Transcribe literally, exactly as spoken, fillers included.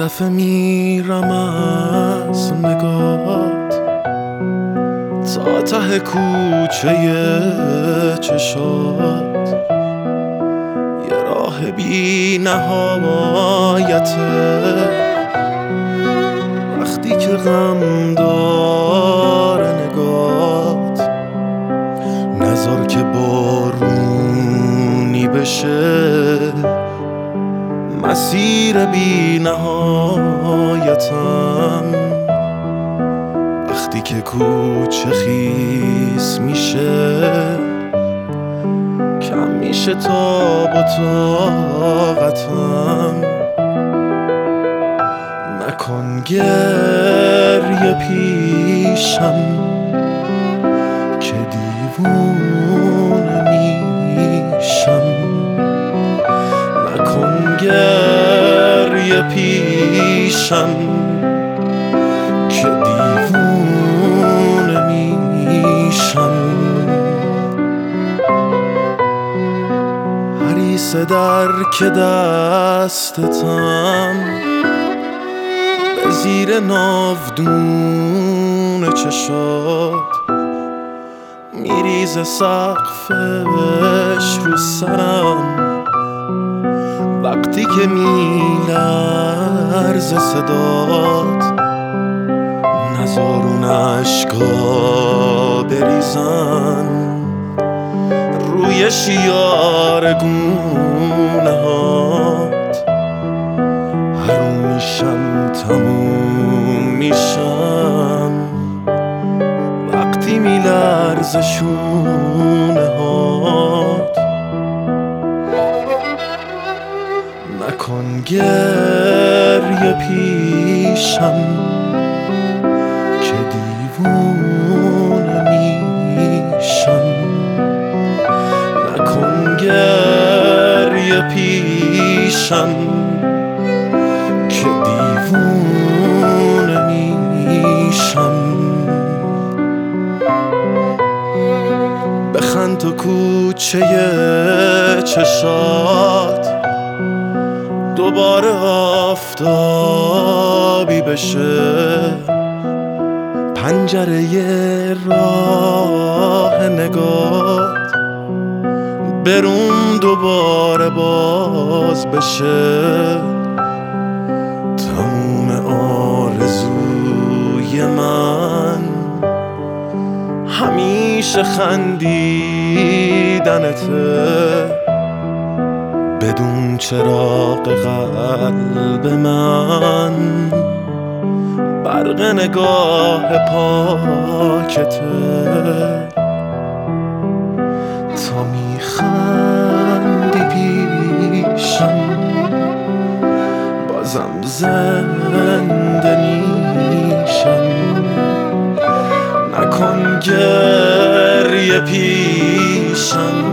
دفعه میرم از نگات تا ته کوچه چشات، یه راه بی نهایته. وقتی که غم داره نگات، نذار که بارونی بشه. مسیر بی نهایتم وقتی که کوچه خیس میشه، کم میشه تاب و طاقتم. نکن گریه پیشم که دیوونه میشم. نکن گریه پیشم که دیوونه میشم. حریص در که دستتم به زیر ناودون چشات، میریزه سقفش رو سرم. وقتی که میلرزه صدات، نذار اون عشقا بریزن روی شیار گونه هات. حروم میشم تموم میشم وقتی میلرزه شونه هات. نکن گریه پیشم که دیوونه میشم. نکن گریه پیشم که دیوونه میشم. بخند تو کوچه چشات دوباره آفتابی بشه. پنجره راه نگات برون دوباره باز بشه. تموم آرزوی من همیشه خندیدنته. بدون چراغ قلب من برق نگاه پاکته. تا میخندی پیشم بازم زنده میشم. نکن گریه پیشم